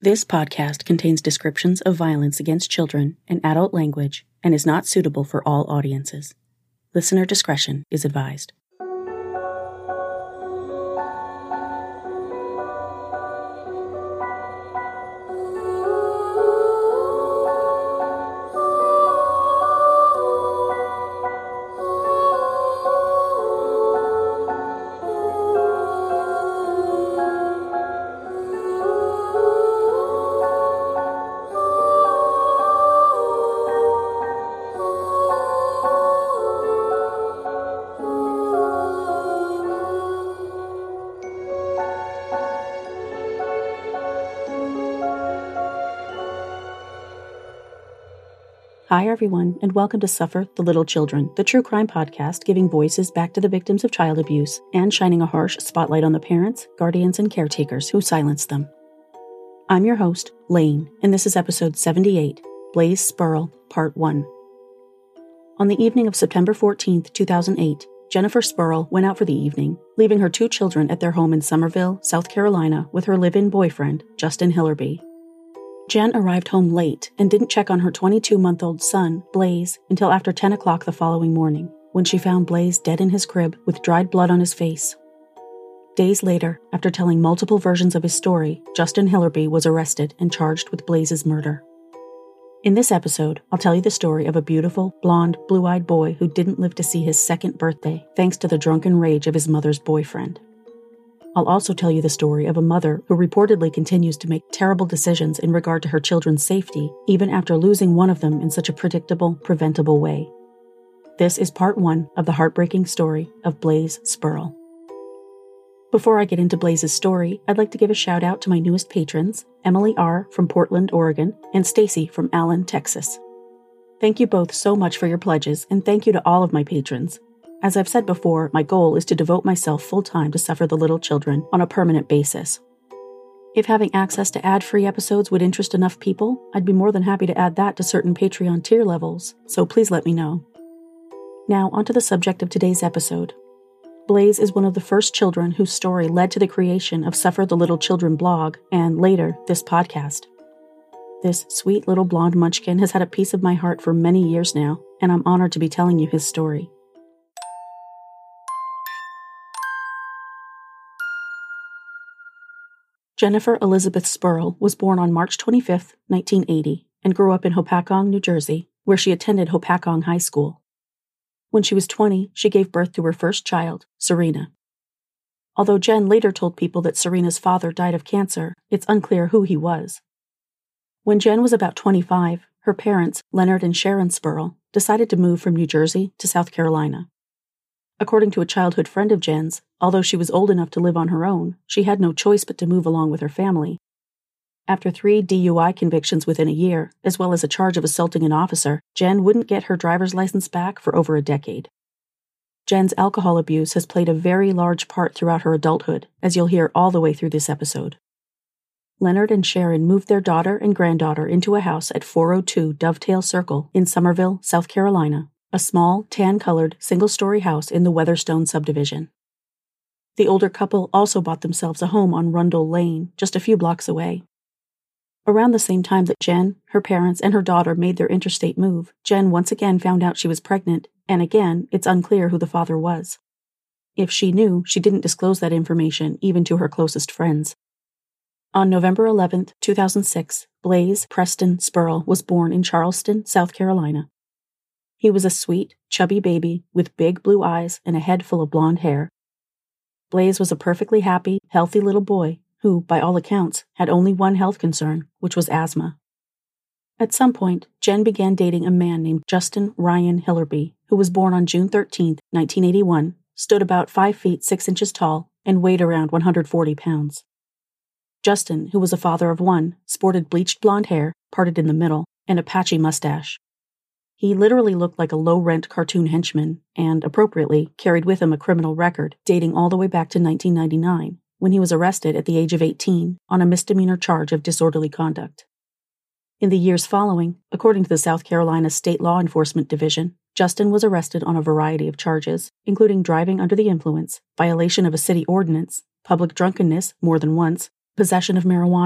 This podcast contains descriptions of violence against children and adult language and is not suitable for all audiences. Listener discretion is advised. Hi, everyone, and welcome to Suffer the Little Children, the true crime podcast giving voices back to the victims of child abuse and shining a harsh spotlight on the parents, guardians, and caretakers who silenced them. I'm your host, Lane, and this is episode 78, Blaze Spurl, Part 1. On the evening of September 14th, 2008, Jennifer Spurl went out for the evening, leaving her two children at their home in Somerville, South Carolina, with her live-in boyfriend, Justin Hillerby. Jen arrived home late and didn't check on her 22-month-old son, Blaze, until after 10 o'clock the following morning, when she found Blaze dead in his crib with dried blood on his face. Days later, after telling multiple versions of his story, Justin Hillerby was arrested and charged with Blaze's murder. In this episode, I'll tell you the story of a beautiful, blonde, blue-eyed boy who didn't live to see his second birthday thanks to the drunken rage of his mother's boyfriend. I'll also tell you the story of a mother who reportedly continues to make terrible decisions in regard to her children's safety, even after losing one of them in such a predictable, preventable way. This is part 1 of the heartbreaking story of Blaze Spurl. Before I get into Blaze's story, I'd like to give a shout out to my newest patrons, Emily R. from Portland, Oregon, and Stacy from Allen, Texas. Thank you both so much for your pledges, and thank you to all of my patrons. As I've said before, my goal is to devote myself full-time to Suffer the Little Children on a permanent basis. If having access to ad-free episodes would interest enough people, I'd be more than happy to add that to certain Patreon tier levels, so please let me know. Now, onto the subject of today's episode. Blaze is one of the first children whose story led to the creation of Suffer the Little Children blog, and later, this podcast. This sweet little blonde munchkin has had a piece of my heart for many years now, and I'm honored to be telling you his story. Jennifer Elizabeth Spurl was born on March 25, 1980, and grew up in Hopatcong, New Jersey, where she attended Hopatcong High School. When she was 20, she gave birth to her first child, Serena. Although Jen later told people that Serena's father died of cancer, it's unclear who he was. When Jen was about 25, her parents, Leonard and Sharon Spurl, decided to move from New Jersey to South Carolina. According to a childhood friend of Jen's, although she was old enough to live on her own, she had no choice but to move along with her family. After 3 DUI convictions within a year, as well as a charge of assaulting an officer, Jen wouldn't get her driver's license back for over a decade. Jen's alcohol abuse has played a very large part throughout her adulthood, as you'll hear all the way through this episode. Leonard and Sharon moved their daughter and granddaughter into a house at 402 Dovetail Circle in Somerville, South Carolina, a small, tan-colored, single-story house in the Weatherstone subdivision. The older couple also bought themselves a home on Rundle Lane, just a few blocks away. Around the same time that Jen, her parents, and her daughter made their interstate move, Jen once again found out she was pregnant, and again, it's unclear who the father was. If she knew, she didn't disclose that information even to her closest friends. On November 11, 2006, Blaze Preston Spurl was born in Charleston, South Carolina. He was a sweet, chubby baby with big blue eyes and a head full of blonde hair. Blaze was a perfectly happy, healthy little boy who, by all accounts, had only one health concern, which was asthma. At some point, Jen began dating a man named Justin Ryan Hillerby, who was born on June 13, 1981, stood about 5 feet 6 inches tall, and weighed around 140 pounds. Justin, who was a father of one, sported bleached blonde hair, parted in the middle, and a patchy mustache. He literally looked like a low-rent cartoon henchman and, appropriately, carried with him a criminal record dating all the way back to 1999, when he was arrested at the age of 18 on a misdemeanor charge of disorderly conduct. In the years following, according to the South Carolina State Law Enforcement Division, Justin was arrested on a variety of charges, including driving under the influence, violation of a city ordinance, public drunkenness more than once, possession of marijuana,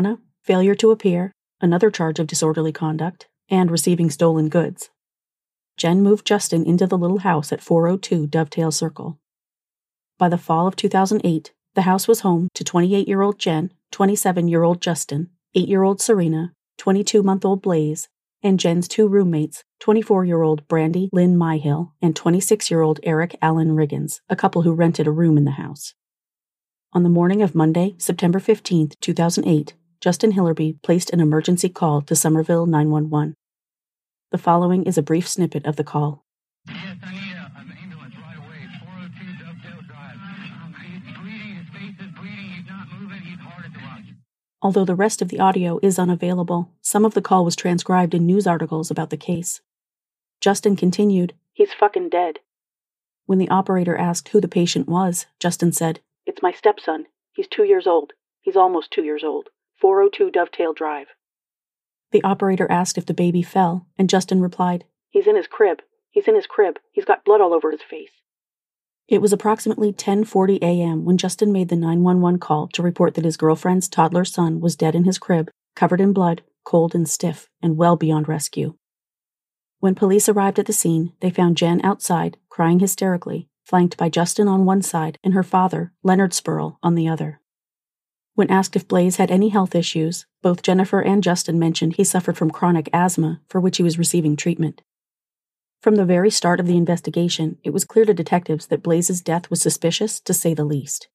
failure to appear, another charge of disorderly conduct, and receiving stolen goods. Jen moved Justin into the little house at 402 Dovetail Circle. By the fall of 2008, the house was home to 28-year-old Jen, 27-year-old Justin, 8-year-old Serena, 22-month-old Blaze, and Jen's 2 roommates, 24-year-old Brandy Lynn Myhill and 26-year-old Eric Allen Riggins, a couple who rented a room in the house. On the morning of Monday, September 15, 2008, Justin Hillerby placed an emergency call to Somerville 911. The following is a brief snippet of the call. Yes, I need an ambulance right away. 402 Dovetail Drive. He's bleeding, his face is bleeding, he's not moving, he's hard at the rush. Although the rest of the audio is unavailable, some of the call was transcribed in news articles about the case. Justin continued, "He's fucking dead." When the operator asked who the patient was, Justin said, "It's my stepson. He's 2 years old. He's almost 2 years old. 402 Dovetail Drive." The operator asked if the baby fell, and Justin replied, "He's in his crib. He's in his crib. He's got blood all over his face." It was approximately 10:40 a.m. when Justin made the 911 call to report that his girlfriend's toddler son was dead in his crib, covered in blood, cold and stiff, and well beyond rescue. When police arrived at the scene, they found Jen outside, crying hysterically, flanked by Justin on one side and her father, Leonard Spurl, on the other. When asked if Blaze had any health issues, both Jennifer and Justin mentioned he suffered from chronic asthma, for which he was receiving treatment. From the very start of the investigation, it was clear to detectives that Blaze's death was suspicious, to say the least.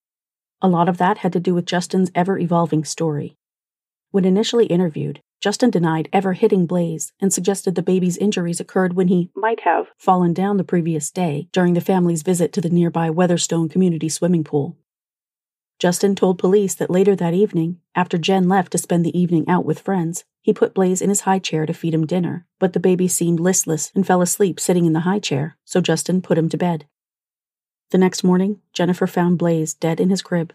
A lot of that had to do with Justin's ever-evolving story. When initially interviewed, Justin denied ever hitting Blaze and suggested the baby's injuries occurred when he might have fallen down the previous day during the family's visit to the nearby Weatherstone community swimming pool. Justin told police that later that evening, after Jen left to spend the evening out with friends, he put Blaze in his high chair to feed him dinner, but the baby seemed listless and fell asleep sitting in the high chair, so Justin put him to bed. The next morning, Jennifer found Blaze dead in his crib.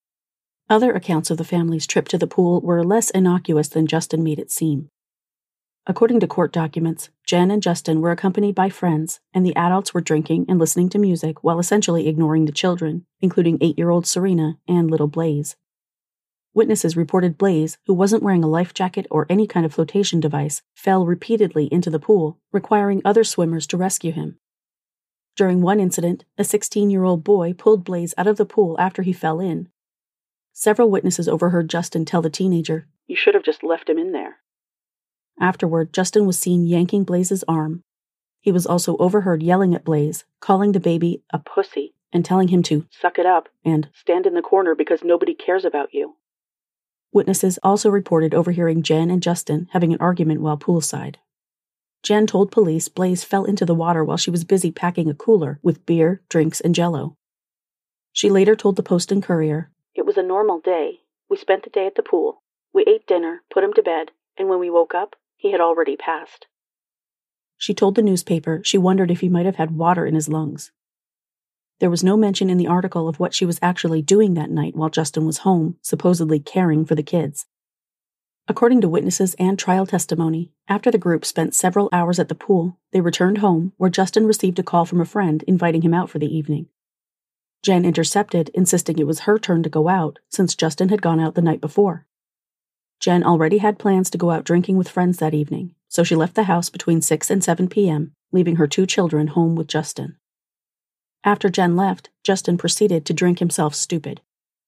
Other accounts of the family's trip to the pool were less innocuous than Justin made it seem. According to court documents, Jen and Justin were accompanied by friends, and the adults were drinking and listening to music while essentially ignoring the children, including 8-year-old Serena and little Blaze. Witnesses reported Blaze, who wasn't wearing a life jacket or any kind of flotation device, fell repeatedly into the pool, requiring other swimmers to rescue him. During one incident, a 16-year-old boy pulled Blaze out of the pool after he fell in. Several witnesses overheard Justin tell the teenager, "You should have just left him in there." Afterward, Justin was seen yanking Blaze's arm. He was also overheard yelling at Blaze, calling the baby a pussy, and telling him to suck it up and stand in the corner because nobody cares about you. Witnesses also reported overhearing Jen and Justin having an argument while poolside. Jen told police Blaze fell into the water while she was busy packing a cooler with beer, drinks, and Jell-O. She later told the Post and Courier, "It was a normal day. We spent the day at the pool. We ate dinner, put him to bed, and when we woke up, he had already passed." She told the newspaper she wondered if he might have had water in his lungs. There was no mention in the article of what she was actually doing that night while Justin was home, supposedly caring for the kids. According to witnesses and trial testimony, after the group spent several hours at the pool, they returned home, where Justin received a call from a friend inviting him out for the evening. Jen intercepted, insisting it was her turn to go out, since Justin had gone out the night before. Jen already had plans to go out drinking with friends that evening, so she left the house between 6 and 7 p.m., leaving her 2 children home with Justin. After Jen left, Justin proceeded to drink himself stupid.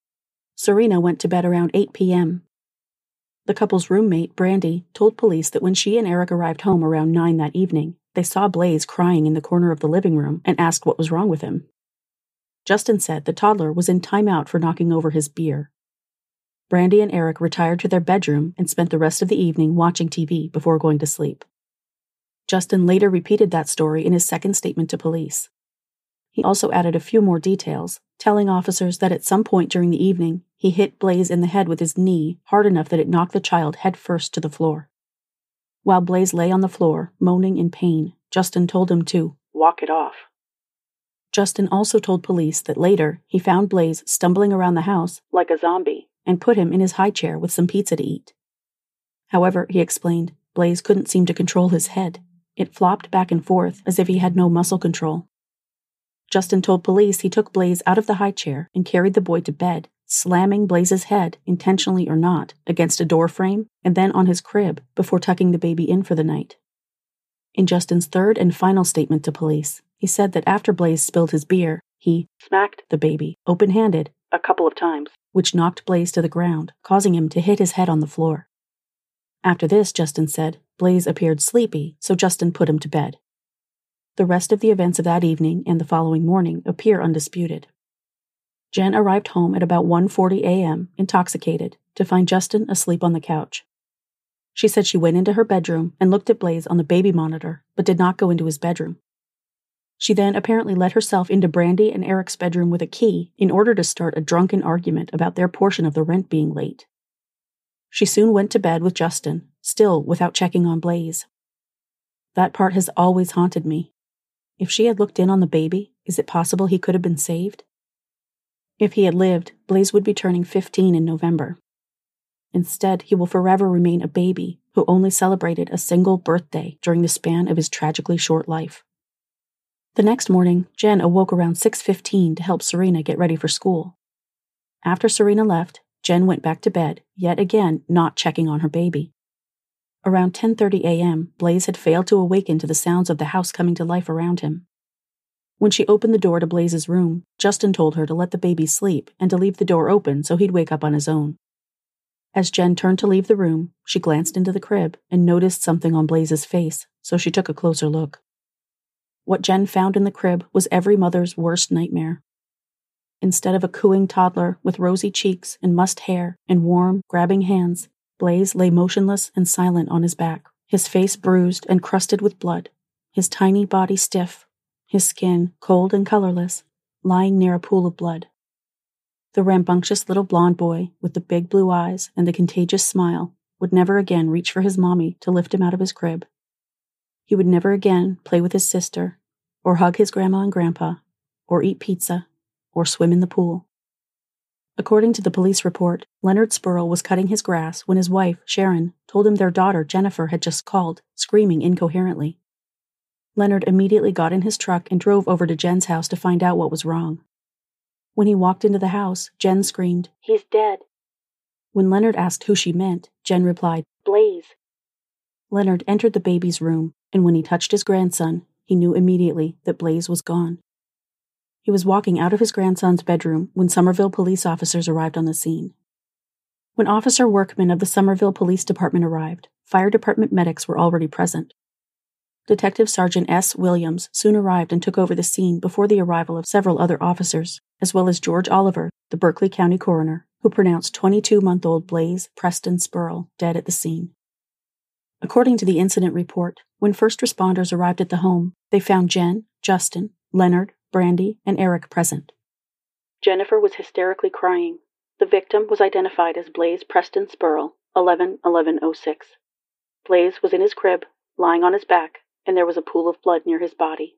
Serena went to bed around 8 p.m. The couple's roommate, Brandy, told police that when she and Eric arrived home around 9 that evening, they saw Blaze crying in the corner of the living room and asked what was wrong with him. Justin said the toddler was in timeout for knocking over his beer. Brandy and Eric retired to their bedroom and spent the rest of the evening watching TV before going to sleep. Justin later repeated that story in his second statement to police. He also added a few more details, telling officers that at some point during the evening, he hit Blaze in the head with his knee hard enough that it knocked the child head first to the floor. While Blaze lay on the floor, moaning in pain, Justin told him to walk it off. Justin also told police that later he found Blaze stumbling around the house like a zombie and put him in his high chair with some pizza to eat. However, he explained, Blaze couldn't seem to control his head. It flopped back and forth as if he had no muscle control. Justin told police he took Blaze out of the high chair and carried the boy to bed, slamming Blaze's head, intentionally or not, against a door frame and then on his crib before tucking the baby in for the night. In Justin's third and final statement to police, he said that after Blaze spilled his beer, he smacked the baby, open-handed, a couple of times, which knocked Blaze to the ground, causing him to hit his head on the floor. After this, Justin said, Blaze appeared sleepy, so Justin put him to bed. The rest of the events of that evening and the following morning appear undisputed. Jen arrived home at about 1:40 a.m., intoxicated, to find Justin asleep on the couch. She said she went into her bedroom and looked at Blaze on the baby monitor, but did not go into his bedroom. She then apparently let herself into Brandy and Eric's bedroom with a key in order to start a drunken argument about their portion of the rent being late. She soon went to bed with Justin, still without checking on Blaze. That part has always haunted me. If she had looked in on the baby, is it possible he could have been saved? If he had lived, Blaze would be turning 15 in November. Instead, he will forever remain a baby who only celebrated a single birthday during the span of his tragically short life. The next morning, Jen awoke around 6:15 to help Serena get ready for school. After Serena left, Jen went back to bed, yet again not checking on her baby. Around 10:30 a.m., Blaze had failed to awaken to the sounds of the house coming to life around him. When she opened the door to Blaze's room, Justin told her to let the baby sleep and to leave the door open so he'd wake up on his own. As Jen turned to leave the room, she glanced into the crib and noticed something on Blaze's face, so she took a closer look. What Jen found in the crib was every mother's worst nightmare. Instead of a cooing toddler with rosy cheeks and mussed hair and warm, grabbing hands, Blaze lay motionless and silent on his back, his face bruised and crusted with blood, his tiny body stiff, his skin cold and colorless, lying near a pool of blood. The rambunctious little blonde boy with the big blue eyes and the contagious smile would never again reach for his mommy to lift him out of his crib. He would never again play with his sister, or hug his grandma and grandpa, or eat pizza, or swim in the pool. According to the police report, Leonard Spurl was cutting his grass when his wife, Sharon, told him their daughter, Jennifer, had just called, screaming incoherently. Leonard immediately got in his truck and drove over to Jen's house to find out what was wrong. When he walked into the house, Jen screamed, "He's dead." When Leonard asked who she meant, Jen replied, "Blaze." Leonard entered the baby's room, and when he touched his grandson, he knew immediately that Blaze was gone. He was walking out of his grandson's bedroom when Somerville police officers arrived on the scene. When Officer Workman of the Somerville Police Department arrived, fire department medics were already present. Detective Sergeant S. Williams soon arrived and took over the scene before the arrival of several other officers, as well as George Oliver, the Berkeley County coroner, who pronounced 22-month-old Blaze Preston Spurl dead at the scene. According to the incident report, when first responders arrived at the home, they found Jen, Justin, Leonard, Brandy, and Eric present. Jennifer was hysterically crying. The victim was identified as Blaze Preston Spurl, 11-11-06. Blaze was in his crib, lying on his back, and there was a pool of blood near his body.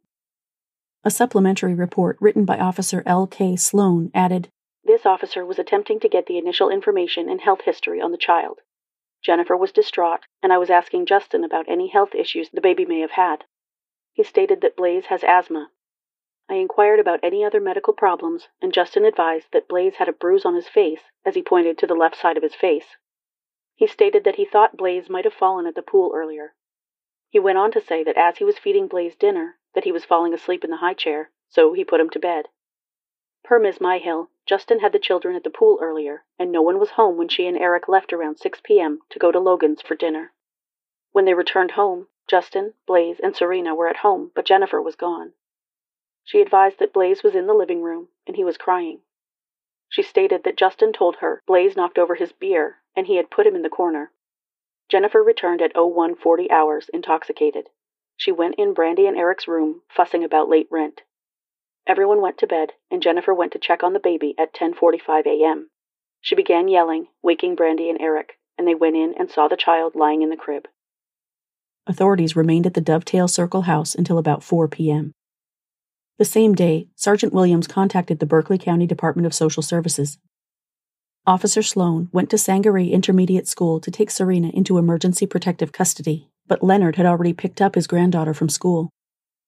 A supplementary report written by Officer L.K. Sloan added, "This officer was attempting to get the initial information and health history on the child. Jennifer was distraught, and I was asking Justin about any health issues the baby may have had. He stated that Blaze has asthma. I inquired about any other medical problems, and Justin advised that Blaze had a bruise on his face, as he pointed to the left side of his face. He stated that he thought Blaze might have fallen at the pool earlier. He went on to say that as he was feeding Blaze dinner, that he was falling asleep in the high chair, so he put him to bed. Per Ms. Myhill, Justin had the children at the pool earlier, and no one was home when she and Eric left around 6 p.m. to go to Logan's for dinner. When they returned home, Justin, Blaze, and Serena were at home, but Jennifer was gone. She advised that Blaze was in the living room, and he was crying. She stated that Justin told her Blaze knocked over his beer, and he had put him in the corner. Jennifer returned at 01:40 hours, intoxicated. She went in Brandy and Eric's room, fussing about late rent. Everyone went to bed, and Jennifer went to check on the baby at 10:45 a.m. She began yelling, waking Brandy and Eric, and they went in and saw the child lying in the crib. Authorities remained at the Dovetail Circle house until about 4 p.m. The same day, Sergeant Williams contacted the Berkeley County Department of Social Services. Officer Sloan went to Sangaree Intermediate School to take Serena into emergency protective custody, but Leonard had already picked up his granddaughter from school.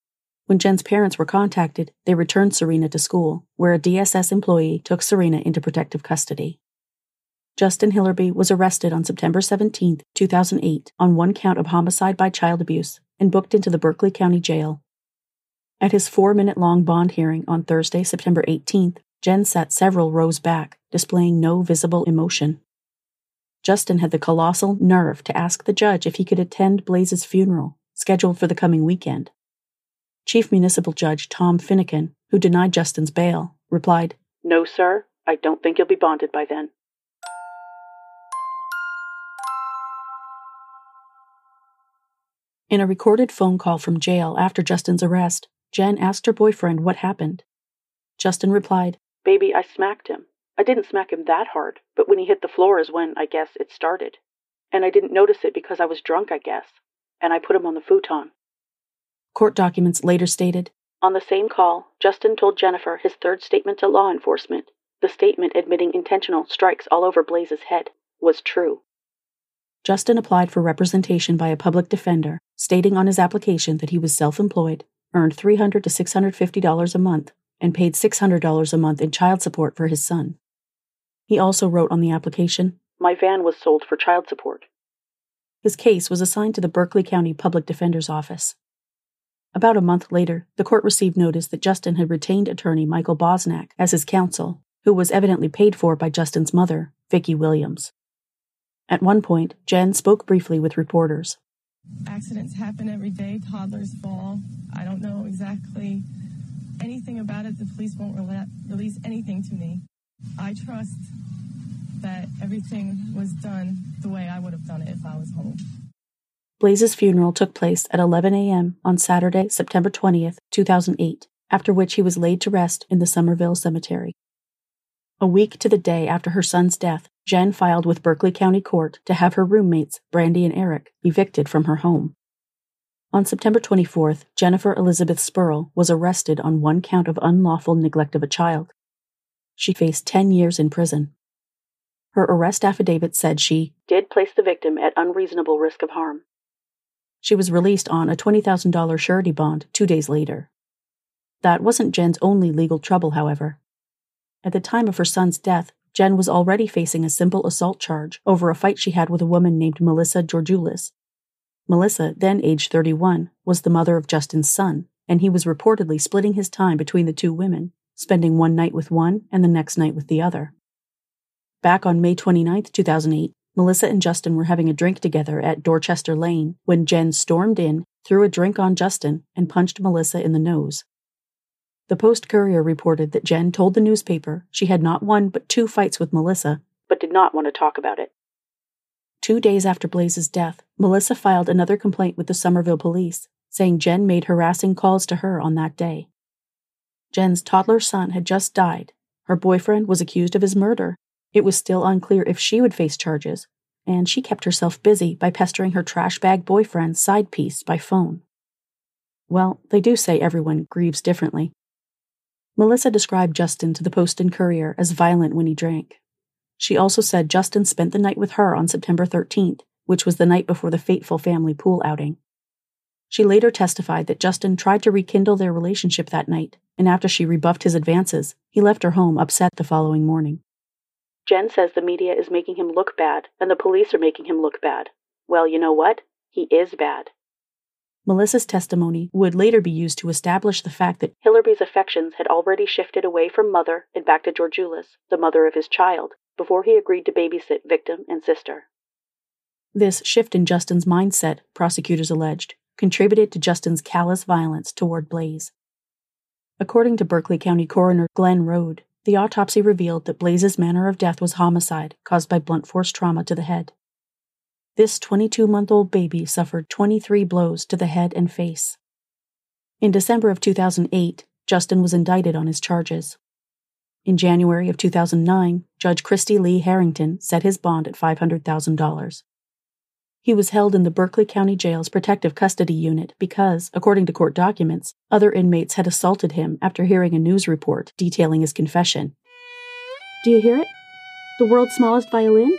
When Jen's parents were contacted, they returned Serena to school, where a DSS employee took Serena into protective custody. Justin Hillerby was arrested on September 17, 2008, on one count of homicide by child abuse and booked into the Berkeley County Jail. At his 4-minute-long bond hearing on Thursday, September 18th, Jen sat several rows back, displaying no visible emotion. Justin had the colossal nerve to ask the judge if he could attend Blaze's funeral, scheduled for the coming weekend. Chief Municipal Judge Tom Finnegan, who denied Justin's bail, replied, "No, sir, I don't think you'll be bonded by then." In a recorded phone call from jail after Justin's arrest, Jen asked her boyfriend what happened. Justin replied, "Baby, I smacked him. I didn't smack him that hard, but when he hit the floor is when, I guess, it started. And I didn't notice it because I was drunk, I guess. And I put him on the futon." Court documents later stated, on the same call, Justin told Jennifer his third statement to law enforcement, the statement admitting intentional strikes all over Blaze's head, was true. Justin applied for representation by a public defender, stating on his application that he was self-employed, earned $300 to $650 a month, and paid $600 a month in child support for his son. He also wrote on the application, "My van was sold for child support." His case was assigned to the Berkeley County Public Defender's Office. About a month later, the court received notice that Justin had retained attorney Michael Bosnack as his counsel, who was evidently paid for by Justin's mother, Vicki Williams. At one point, Jen spoke briefly with reporters. Accidents happen every day. Toddlers fall. I don't know exactly anything about it. The police won't release anything to me. I trust that everything was done the way I would have done it if I was home. Blaze's funeral took place at 11 a.m. on Saturday, September 20th, 2008, after which he was laid to rest in the Somerville Cemetery. A week to the day after her son's death, Jen filed with Berkeley County Court to have her roommates, Brandy and Eric, evicted from her home. On September 24th, Jennifer Elizabeth Spurl was arrested on one count of unlawful neglect of a child. She faced 10 years in prison. Her arrest affidavit said she did place the victim at unreasonable risk of harm. She was released on a $20,000 surety bond 2 days later. That wasn't Jen's only legal trouble, however. At the time of her son's death, Jen was already facing a simple assault charge over a fight she had with a woman named Melissa Georgioulis. Melissa, then aged 31, was the mother of Justin's son, and he was reportedly splitting his time between the two women, spending one night with one and the next night with the other. Back on May 29, 2008, Melissa and Justin were having a drink together at Dorchester Lane when Jen stormed in, threw a drink on Justin, and punched Melissa in the nose. The Post-Courier reported that Jen told the newspaper she had not one but 2 fights with Melissa, but did not want to talk about it. 2 days after Blaze's death, Melissa filed another complaint with the Somerville police, saying Jen made harassing calls to her on that day. Jen's toddler son had just died. Her boyfriend was accused of his murder. It was still unclear if she would face charges, and she kept herself busy by pestering her trash bag boyfriend's side piece by phone. Well, they do say everyone grieves differently. Melissa described Justin to the Post and Courier as violent when he drank. She also said Justin spent the night with her on September 13th, which was the night before the fateful family pool outing. She later testified that Justin tried to rekindle their relationship that night, and after she rebuffed his advances, he left her home upset the following morning. Jen says the media is making him look bad, and the police are making him look bad. Well, you know what? He is bad. Melissa's testimony would later be used to establish the fact that Hillerby's affections had already shifted away from mother and back to Georgioulis, the mother of his child, before he agreed to babysit victim and sister. This shift in Justin's mindset, prosecutors alleged, contributed to Justin's callous violence toward Blaze. According to Berkeley County Coroner Glenn Rode, the autopsy revealed that Blaze's manner of death was homicide caused by blunt force trauma to the head. This 22-month-old baby suffered 23 blows to the head and face. In December of 2008, Justin was indicted on his charges. In January of 2009, Judge Christy Lee Harrington set his bond at $500,000. He was held in the Berkeley County Jail's protective custody unit because, according to court documents, other inmates had assaulted him after hearing a news report detailing his confession. Do you hear it? The world's smallest violin?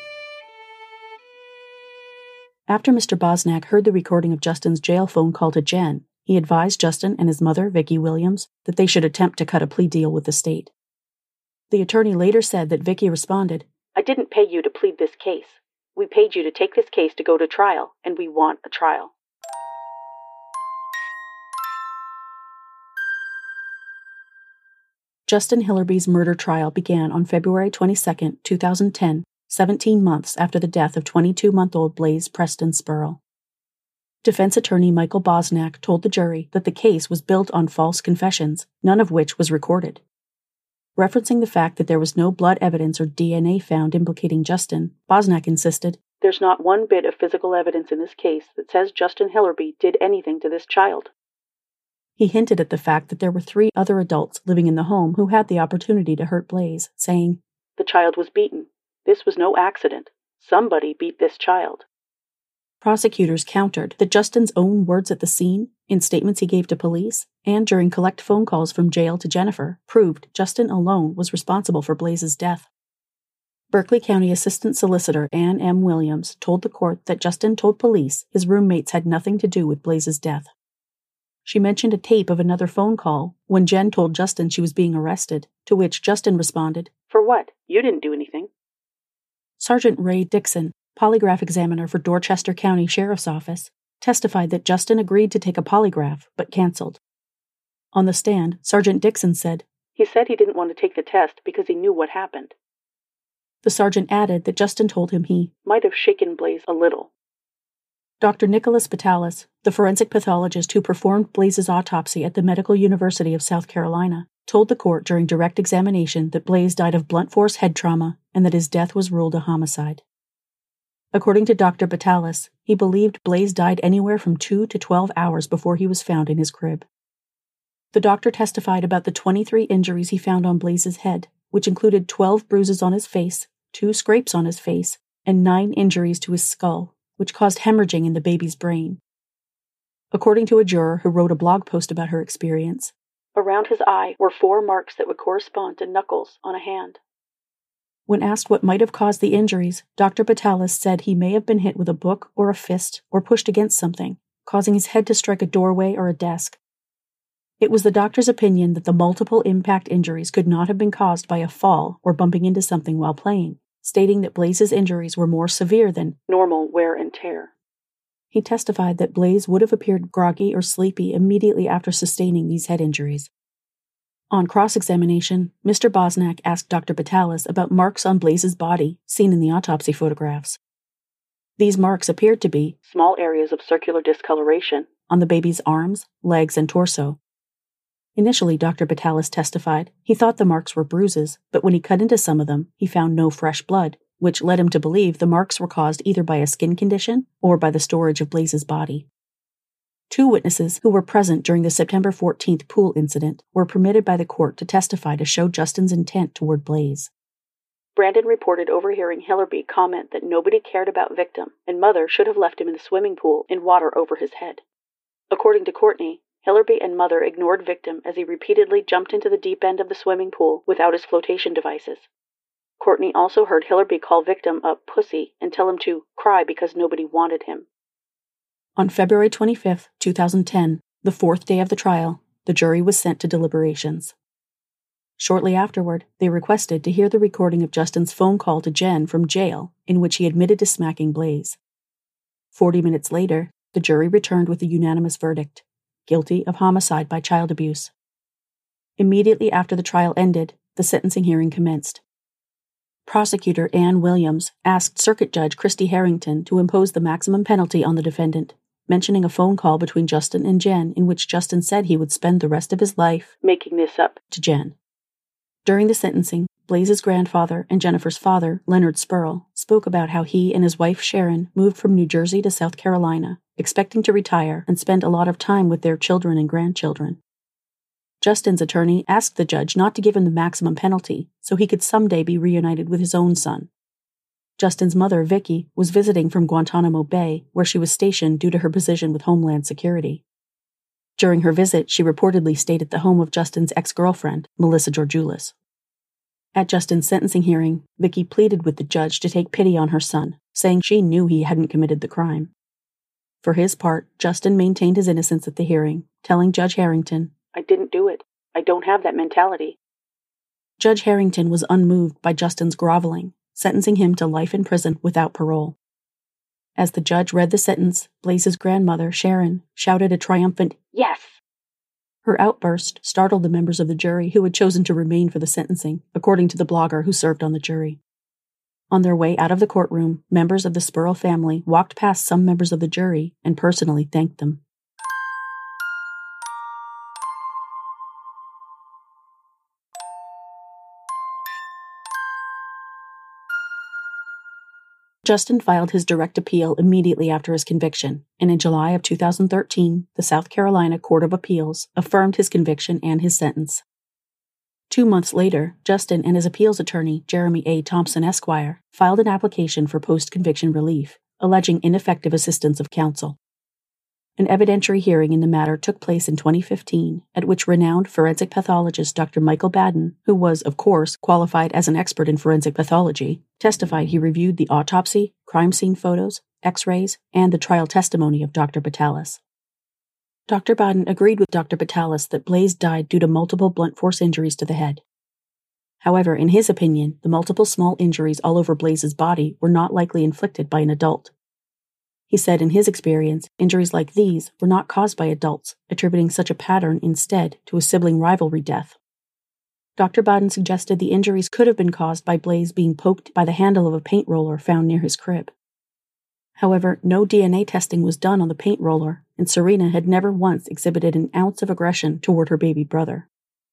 After Mr. Bosnack heard the recording of Justin's jail phone call to Jen, he advised Justin and his mother, Vicki Williams, that they should attempt to cut a plea deal with the state. The attorney later said that Vicki responded, "I didn't pay you to plead this case. We paid you to take this case to go to trial, and we want a trial." Justin Hillerby's murder trial began on February 22, 2010, 17 months after the death of 22-month-old Blaze Preston Spurl. Defense attorney Michael Bosnack told the jury that the case was built on false confessions, none of which was recorded. Referencing the fact that there was no blood evidence or DNA found implicating Justin, Bosnack insisted, "There's not one bit of physical evidence in this case that says Justin Hillerby did anything to this child." He hinted at the fact that there were 3 other adults living in the home who had the opportunity to hurt Blaze, saying, "The child was beaten. This was no accident. Somebody beat this child." Prosecutors countered that Justin's own words at the scene, in statements he gave to police, and during collect phone calls from jail to Jennifer, proved Justin alone was responsible for Blaze's death. Berkeley County Assistant Solicitor Ann M. Williams told the court that Justin told police his roommates had nothing to do with Blaze's death. She mentioned a tape of another phone call when Jen told Justin she was being arrested, to which Justin responded, "For what? You didn't do anything." Sergeant Ray Dixon, polygraph examiner for Dorchester County Sheriff's Office, testified that Justin agreed to take a polygraph, but canceled. On the stand, Sergeant Dixon said, "He said he didn't want to take the test because he knew what happened." The sergeant added that Justin told him he might have shaken Blaze a little. Dr. Nicholas Batalis, the forensic pathologist who performed Blaze's autopsy at the Medical University of South Carolina, told the court during direct examination that Blaze died of blunt force head trauma and that his death was ruled a homicide. According to Dr. Batalis, he believed Blaze died anywhere from 2 to 12 hours before he was found in his crib. The doctor testified about the 23 injuries he found on Blaze's head, which included 12 bruises on his face, 2 scrapes on his face, and 9 injuries to his skull, which caused hemorrhaging in the baby's brain. According to a juror who wrote a blog post about her experience, around his eye were 4 marks that would correspond to knuckles on a hand. When asked what might have caused the injuries, Dr. Batalis said he may have been hit with a book or a fist or pushed against something, causing his head to strike a doorway or a desk. It was the doctor's opinion that the multiple impact injuries could not have been caused by a fall or bumping into something while playing, stating that Blaze's injuries were more severe than normal wear and tear. He testified that Blaze would have appeared groggy or sleepy immediately after sustaining these head injuries. On cross-examination, Mr. Bosnack asked Dr. Batalis about marks on Blaze's body seen in the autopsy photographs. These marks appeared to be small areas of circular discoloration on the baby's arms, legs, and torso. Initially, Dr. Batalis testified he thought the marks were bruises, but when he cut into some of them, he found no fresh blood, which led him to believe the marks were caused either by a skin condition or by the storage of Blaze's body. 2 witnesses who were present during the September 14th pool incident were permitted by the court to testify to show Justin's intent toward Blaze. Brandon reported overhearing Hillerby comment that nobody cared about victim and mother should have left him in the swimming pool in water over his head. According to Courtney, Hillerby and mother ignored victim as he repeatedly jumped into the deep end of the swimming pool without his flotation devices. Courtney also heard Hillerby call victim a pussy and tell him to cry because nobody wanted him. On February 25, 2010, the 4th day of the trial, the jury was sent to deliberations. Shortly afterward, they requested to hear the recording of Justin's phone call to Jen from jail in which he admitted to smacking Blaze. 40 minutes later, the jury returned with a unanimous verdict: guilty of homicide by child abuse. Immediately after the trial ended, the sentencing hearing commenced. Prosecutor Ann Williams asked Circuit Judge Christy Harrington to impose the maximum penalty on the defendant, mentioning a phone call between Justin and Jen in which Justin said he would spend the rest of his life making this up to Jen. During the sentencing, Blaze's grandfather and Jennifer's father, Leonard Spurl, spoke about how he and his wife Sharon moved from New Jersey to South Carolina, expecting to retire and spend a lot of time with their children and grandchildren. Justin's attorney asked the judge not to give him the maximum penalty so he could someday be reunited with his own son. Justin's mother, Vicki, was visiting from Guantanamo Bay, where she was stationed due to her position with Homeland Security. During her visit, she reportedly stayed at the home of Justin's ex-girlfriend, Melissa Georgoulis. At Justin's sentencing hearing, Vicki pleaded with the judge to take pity on her son, saying she knew he hadn't committed the crime. For his part, Justin maintained his innocence at the hearing, telling Judge Harrington, "I didn't do it. I don't have that mentality." Judge Harrington was unmoved by Justin's groveling, sentencing him to life in prison without parole. As the judge read the sentence, Blaze's grandmother, Sharon, shouted a triumphant, "Yes!" Her outburst startled the members of the jury who had chosen to remain for the sentencing, according to the blogger who served on the jury. On their way out of the courtroom, members of the Spurl family walked past some members of the jury and personally thanked them. Justin filed his direct appeal immediately after his conviction, and in July of 2013, the South Carolina Court of Appeals affirmed his conviction and his sentence. 2 months later, Justin and his appeals attorney, Jeremy A. Thompson, Esquire, filed an application for post-conviction relief, alleging ineffective assistance of counsel. An evidentiary hearing in the matter took place in 2015, at which renowned forensic pathologist Dr. Michael Baden, who was, of course, qualified as an expert in forensic pathology, testified he reviewed the autopsy, crime scene photos, x-rays, and the trial testimony of Dr. Batalis. Dr. Baden agreed with Dr. Batalis that Blaze died due to multiple blunt force injuries to the head. However, in his opinion, the multiple small injuries all over Blaze's body were not likely inflicted by an adult. He said in his experience, injuries like these were not caused by adults, attributing such a pattern instead to a sibling rivalry death. Dr. Baden suggested the injuries could have been caused by Blaze being poked by the handle of a paint roller found near his crib. However, no DNA testing was done on the paint roller, and Serena had never once exhibited an ounce of aggression toward her baby brother.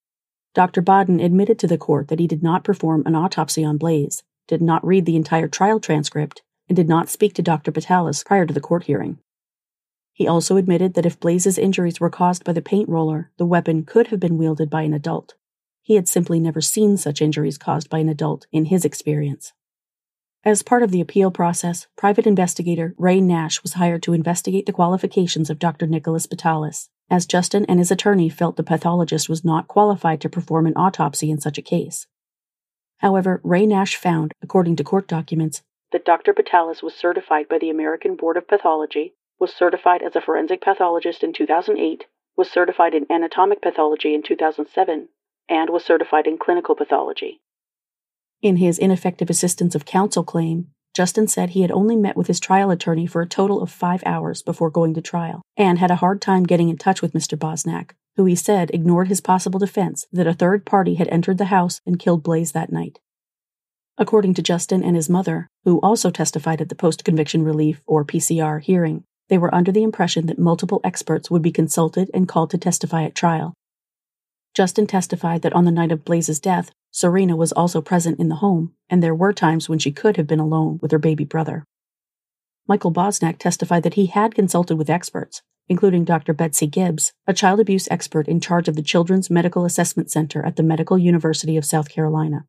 Dr. Baden admitted to the court that he did not perform an autopsy on Blaze, did not read the entire trial transcript, and did not speak to Dr. Batalis prior to the court hearing. He also admitted that if Blaze's injuries were caused by the paint roller, the weapon could have been wielded by an adult. He had simply never seen such injuries caused by an adult in his experience. As part of the appeal process, private investigator Ray Nash was hired to investigate the qualifications of Dr. Nicholas Batalis, as Justin and his attorney felt the pathologist was not qualified to perform an autopsy in such a case. However, Ray Nash found, according to court documents, that Dr. Batalis was certified by the American Board of Pathology, was certified as a forensic pathologist in 2008, was certified in anatomic pathology in 2007, and was certified in clinical pathology. In his ineffective assistance of counsel claim, Justin said he had only met with his trial attorney for a total of 5 hours before going to trial, and had a hard time getting in touch with Mr. Bosnack, who he said ignored his possible defense that a third party had entered the house and killed Blaze that night. According to Justin and his mother, who also testified at the post-conviction relief, or PCR, hearing, they were under the impression that multiple experts would be consulted and called to testify at trial. Justin testified that on the night of Blaze's death, Serena was also present in the home, and there were times when she could have been alone with her baby brother. Michael Bosnack testified that he had consulted with experts, including Dr. Betsy Gibbs, a child abuse expert in charge of the Children's Medical Assessment Center at the Medical University of South Carolina.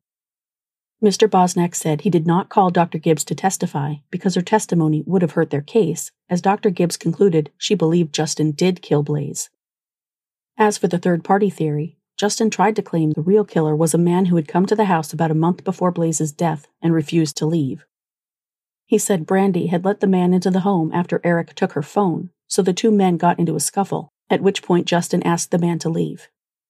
Mr. Bosnack said he did not call Dr. Gibbs to testify because her testimony would have hurt their case, as Dr. Gibbs concluded she believed Justin did kill Blaze. As for the third-party theory, Justin tried to claim the real killer was a man who had come to the house about a month before Blaze's death and refused to leave. He said Brandy had let the man into the home after Eric took her phone, so the two men got into a scuffle, at which point Justin asked the man to leave.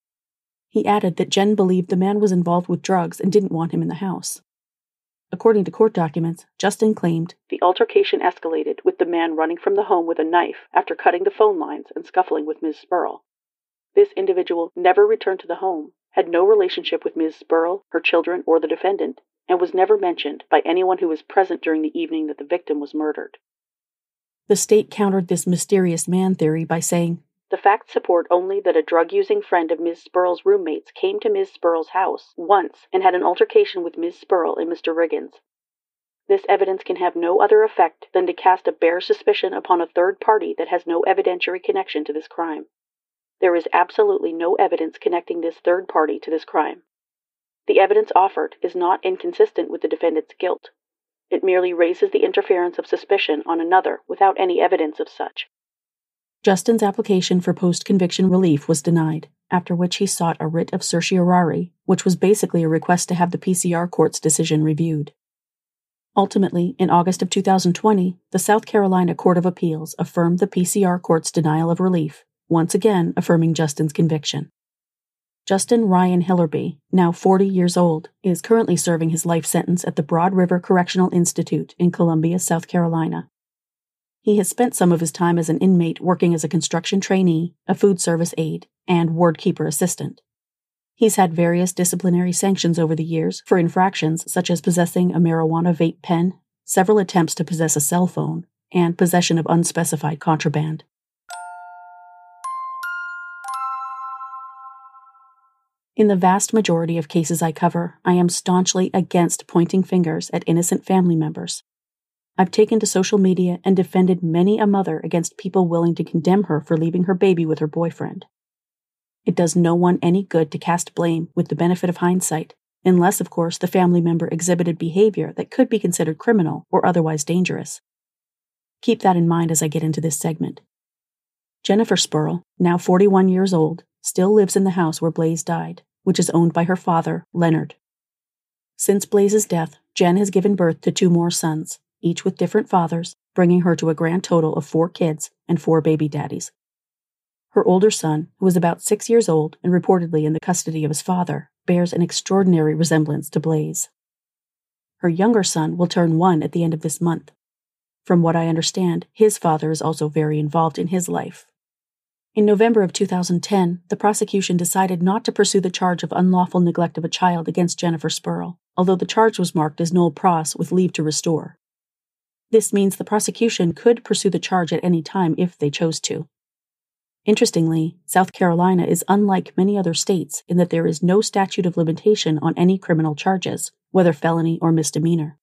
He added that Jen believed the man was involved with drugs and didn't want him in the house. According to court documents, Justin claimed the altercation escalated with the man running from the home with a knife after cutting the phone lines and scuffling with Ms. Spurl. This individual never returned to the home, had no relationship with Ms. Spurl, her children, or the defendant, and was never mentioned by anyone who was present during the evening that the victim was murdered. The state countered this mysterious man theory by saying, the facts support only that a drug-using friend of Ms. Spurl's roommates came to Ms. Spurl's house once and had an altercation with Ms. Spurl and Mr. Riggins. This evidence can have no other effect than to cast a bare suspicion upon a third party that has no evidentiary connection to this crime. There is absolutely no evidence connecting this third party to this crime. The evidence offered is not inconsistent with the defendant's guilt. It merely raises the interference of suspicion on another without any evidence of such. Justin's application for post-conviction relief was denied, after which he sought a writ of certiorari, which was basically a request to have the PCR court's decision reviewed. Ultimately, in August of 2020, the South Carolina Court of Appeals affirmed the PCR court's denial of relief, once again affirming Justin's conviction. Justin Ryan Hillerby, now 40 years old, is currently serving his life sentence at the Broad River Correctional Institute in Columbia, South Carolina. He has spent some of his time as an inmate working as a construction trainee, a food service aide, and ward keeper assistant. He's had various disciplinary sanctions over the years for infractions such as possessing a marijuana vape pen, several attempts to possess a cell phone, and possession of unspecified contraband. In the vast majority of cases I cover, I am staunchly against pointing fingers at innocent family members. I've taken to social media and defended many a mother against people willing to condemn her for leaving her baby with her boyfriend. It does no one any good to cast blame with the benefit of hindsight, unless, of course, the family member exhibited behavior that could be considered criminal or otherwise dangerous. Keep that in mind as I get into this segment. Jennifer Spurl, now 41 years old, still lives in the house where Blaze died, which is owned by her father, Leonard. Since Blaze's death, Jen has given birth to 2 more sons, each with different fathers, bringing her to a grand total of 4 kids and 4 baby daddies. Her older son, who is about 6 years old and reportedly in the custody of his father, bears an extraordinary resemblance to Blaze. Her younger son will turn 1 at the end of this month. From what I understand, his father is also very involved in his life. In November of 2010, the prosecution decided not to pursue the charge of unlawful neglect of a child against Jennifer Spurl, although the charge was marked as nolle pros with leave to restore. This means the prosecution could pursue the charge at any time if they chose to. Interestingly, South Carolina is unlike many other states in that there is no statute of limitation on any criminal charges, whether felony or misdemeanor.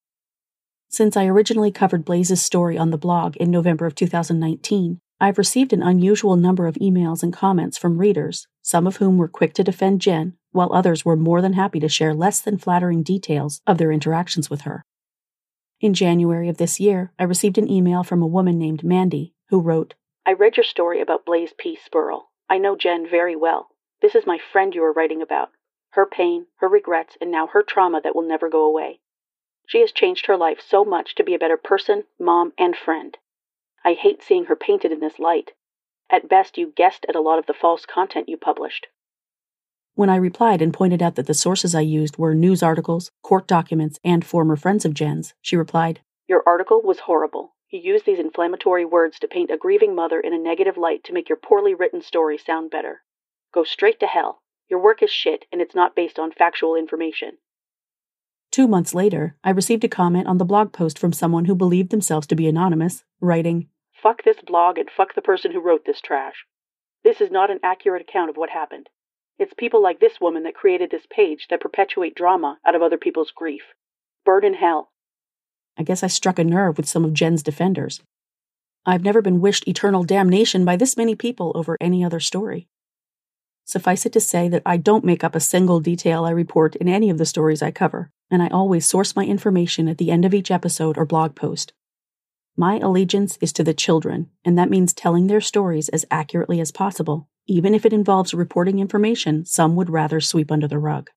Since I originally covered Blaze's story on the blog in November of 2019, I've received an unusual number of emails and comments from readers, some of whom were quick to defend Jen, while others were more than happy to share less than flattering details of their interactions with her. In January of this year, I received an email from a woman named Mandy, who wrote, "I read your story about Blaze P. Spurl. I know Jen very well. This is my friend you are writing about. Her pain, her regrets, and now her trauma that will never go away. She has changed her life so much to be a better person, mom, and friend. I hate seeing her painted in this light. At best, you guessed at a lot of the false content you published." When I replied and pointed out that the sources I used were news articles, court documents, and former friends of Jen's, she replied, "Your article was horrible. You used these inflammatory words to paint a grieving mother in a negative light to make your poorly written story sound better. Go straight to hell. Your work is shit, and it's not based on factual information." 2 months later, I received a comment on the blog post from someone who believed themselves to be anonymous, writing, "Fuck this blog and fuck the person who wrote this trash. This is not an accurate account of what happened. It's people like this woman that created this page that perpetuate drama out of other people's grief. Burn in hell." I guess I struck a nerve with some of Jen's defenders. I've never been wished eternal damnation by this many people over any other story. Suffice it to say that I don't make up a single detail I report in any of the stories I cover, and I always source my information at the end of each episode or blog post. My allegiance is to the children, and that means telling their stories as accurately as possible, even if it involves reporting information some would rather sweep under the rug.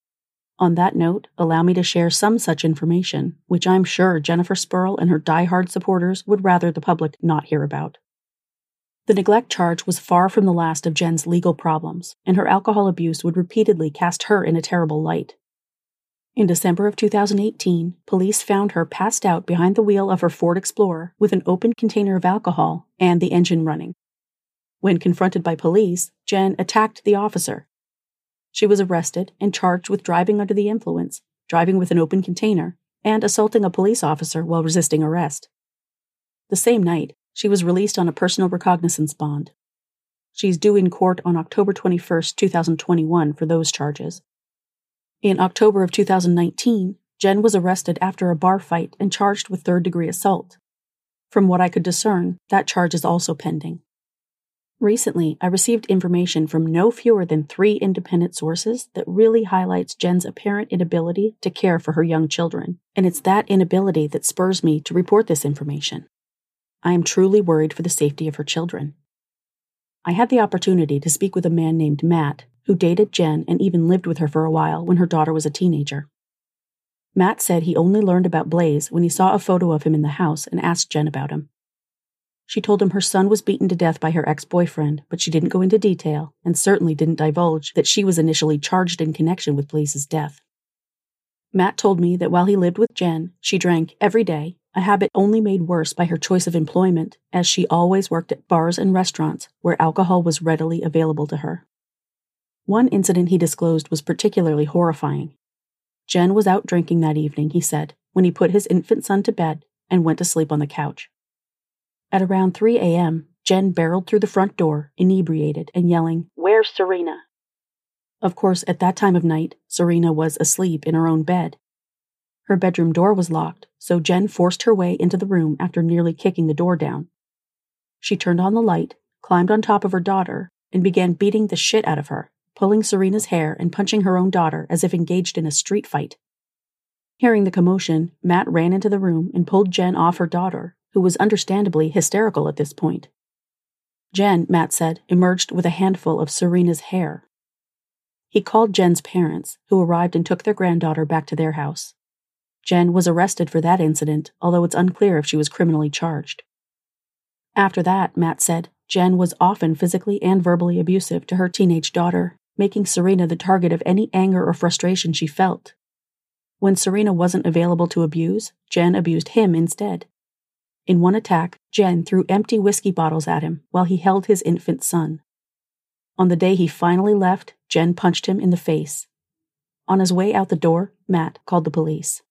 On that note, allow me to share some such information, which I'm sure Jennifer Spurl and her die-hard supporters would rather the public not hear about. The neglect charge was far from the last of Jen's legal problems, and her alcohol abuse would repeatedly cast her in a terrible light. In December of 2018, police found her passed out behind the wheel of her Ford Explorer with an open container of alcohol and the engine running. When confronted by police, Jen attacked the officer. She was arrested and charged with driving under the influence, driving with an open container, and assaulting a police officer while resisting arrest. The same night, she was released on a personal recognizance bond. She's due in court on October 21, 2021 for those charges. In October of 2019, Jen was arrested after a bar fight and charged with third-degree assault. From what I could discern, that charge is also pending. Recently, I received information from no fewer than 3 independent sources that really highlights Jen's apparent inability to care for her young children, and it's that inability that spurs me to report this information. I am truly worried for the safety of her children. I had the opportunity to speak with a man named Matt, who dated Jen and even lived with her for a while when her daughter was a teenager. Matt said he only learned about Blaze when he saw a photo of him in the house and asked Jen about him. She told him her son was beaten to death by her ex-boyfriend, but she didn't go into detail and certainly didn't divulge that she was initially charged in connection with Blaze's death. Matt told me that while he lived with Jen, she drank every day, a habit only made worse by her choice of employment, as she always worked at bars and restaurants where alcohol was readily available to her. One incident he disclosed was particularly horrifying. Jen was out drinking that evening, he said, when he put his infant son to bed and went to sleep on the couch. At around 3 a.m., Jen barreled through the front door, inebriated and yelling, "Where's Serena?" Of course, at that time of night, Serena was asleep in her own bed. Her bedroom door was locked, so Jen forced her way into the room after nearly kicking the door down. She turned on the light, climbed on top of her daughter, and began beating the shit out of her, pulling Serena's hair and punching her own daughter as if engaged in a street fight. Hearing the commotion, Matt ran into the room and pulled Jen off her daughter, who was understandably hysterical at this point. Jen, Matt said, emerged with a handful of Serena's hair. He called Jen's parents, who arrived and took their granddaughter back to their house. Jen was arrested for that incident, although it's unclear if she was criminally charged. After that, Matt said, Jen was often physically and verbally abusive to her teenage daughter, making Serena the target of any anger or frustration she felt. When Serena wasn't available to abuse, Jen abused him instead. In one attack, Jen threw empty whiskey bottles at him while he held his infant son. On the day he finally left, Jen punched him in the face. On his way out the door, Matt called the police.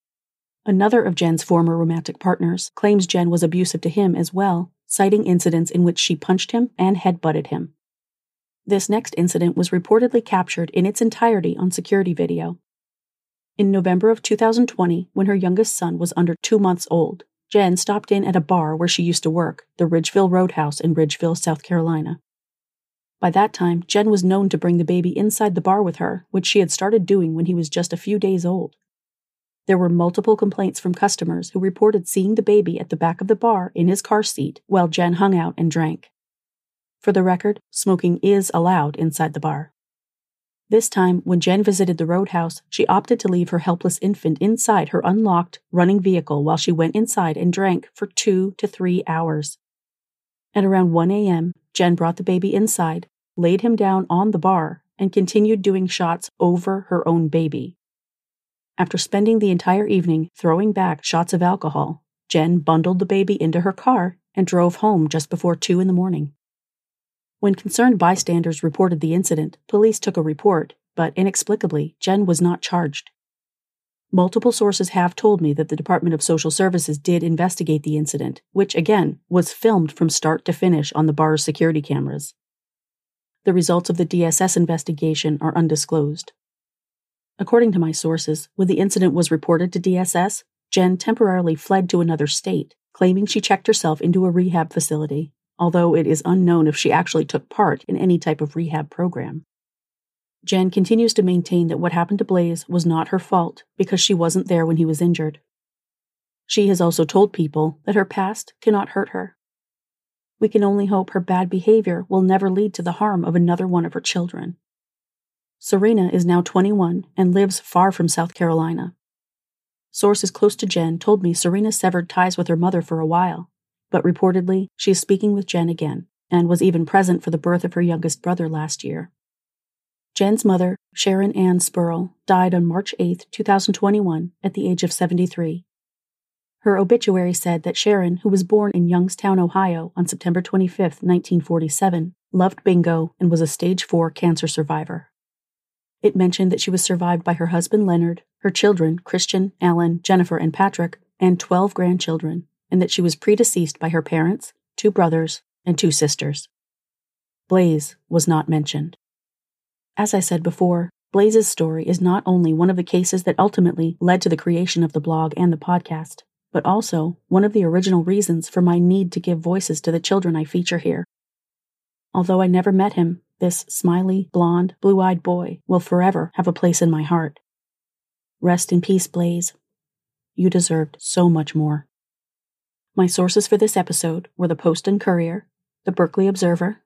Another of Jen's former romantic partners claims Jen was abusive to him as well, citing incidents in which she punched him and headbutted him. This next incident was reportedly captured in its entirety on security video. In November of 2020, when her youngest son was under 2 months old, Jen stopped in at a bar where she used to work, the Ridgeville Roadhouse in Ridgeville, South Carolina. By that time, Jen was known to bring the baby inside the bar with her, which she had started doing when he was just a few days old. There were multiple complaints from customers who reported seeing the baby at the back of the bar in his car seat while Jen hung out and drank. For the record, smoking is allowed inside the bar. This time, when Jen visited the Roadhouse, she opted to leave her helpless infant inside her unlocked, running vehicle while she went inside and drank for 2 to 3 hours. At around 1 a.m., Jen brought the baby inside, laid him down on the bar, and continued doing shots over her own baby. After spending the entire evening throwing back shots of alcohol, Jen bundled the baby into her car and drove home just before 2 a.m. When concerned bystanders reported the incident, police took a report, but inexplicably, Jen was not charged. Multiple sources have told me that the Department of Social Services did investigate the incident, which, again, was filmed from start to finish on the bar's security cameras. The results of the DSS investigation are undisclosed. According to my sources, when the incident was reported to DSS, Jen temporarily fled to another state, claiming she checked herself into a rehab facility, although it is unknown if she actually took part in any type of rehab program. Jen continues to maintain that what happened to Blaze was not her fault because she wasn't there when he was injured. She has also told people that her past cannot hurt her. We can only hope her bad behavior will never lead to the harm of another one of her children. Serena is now 21 and lives far from South Carolina. Sources close to Jen told me Serena severed ties with her mother for a while, but reportedly she is speaking with Jen again and was even present for the birth of her youngest brother last year. Jen's mother, Sharon Ann Spurl, died on March 8, 2021, at the age of 73. Her obituary said that Sharon, who was born in Youngstown, Ohio on September 25, 1947, loved bingo and was a stage 4 cancer survivor. It mentioned that she was survived by her husband Leonard, her children Christian, Alan, Jennifer, and Patrick, and 12 grandchildren, and that she was predeceased by her parents, 2 brothers, and 2 sisters. Blaze was not mentioned. As I said before, Blaze's story is not only one of the cases that ultimately led to the creation of the blog and the podcast, but also one of the original reasons for my need to give voices to the children I feature here. Although I never met him, this smiley, blonde, blue-eyed boy will forever have a place in my heart. Rest in peace, Blaze. You deserved so much more. My sources for this episode were the Post and Courier, the Berkeley Observer,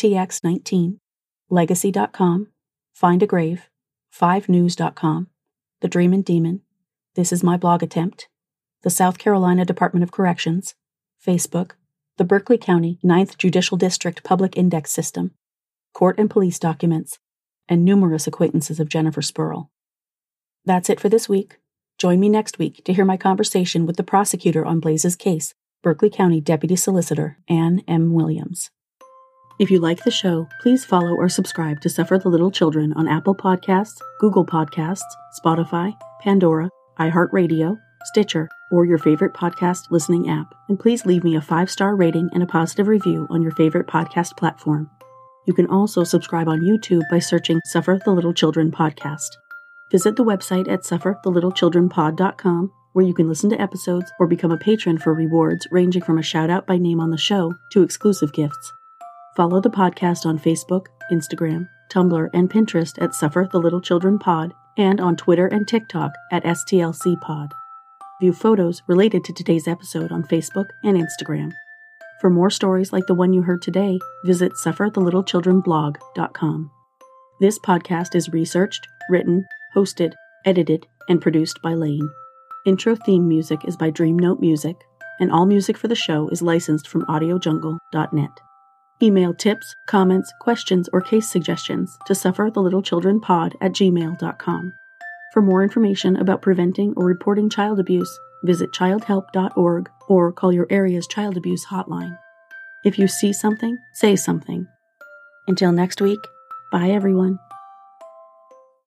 WLTX19, Legacy.com, Find a Grave, 5news.com, The Dreamin' Demon, This Is My Blog Attempt, the South Carolina Department of Corrections, Facebook, the Berkeley County 9th Judicial District Public Index System, court and police documents, and numerous acquaintances of Jennifer Spurl. That's it for this week. Join me next week to hear my conversation with the prosecutor on Blaze's case, Berkeley County Deputy Solicitor Ann M. Williams. If you like the show, please follow or subscribe to Suffer the Little Children on Apple Podcasts, Google Podcasts, Spotify, Pandora, iHeartRadio, Stitcher, or your favorite podcast listening app. And please leave me a 5-star rating and a positive review on your favorite podcast platform. You can also subscribe on YouTube by searching Suffer the Little Children Podcast. Visit the website at sufferthelittlechildrenpod.com, where you can listen to episodes or become a patron for rewards ranging from a shout-out by name on the show to exclusive gifts. Follow the podcast on Facebook, Instagram, Tumblr, and Pinterest at Suffer the Little Children Pod, and on Twitter and TikTok at STLC Pod. View photos related to today's episode on Facebook and Instagram. For more stories like the one you heard today, visit sufferthelittlechildrenblog.com. This podcast is researched, written, hosted, edited, and produced by Lane. Intro theme music is by Dream Note Music, and all music for the show is licensed from audiojungle.net. Email tips, comments, questions, or case suggestions to sufferthelittlechildrenpod@gmail.com. For more information about preventing or reporting child abuse, visit childhelp.org or call your area's child abuse hotline. If you see something, say something. Until next week, bye everyone.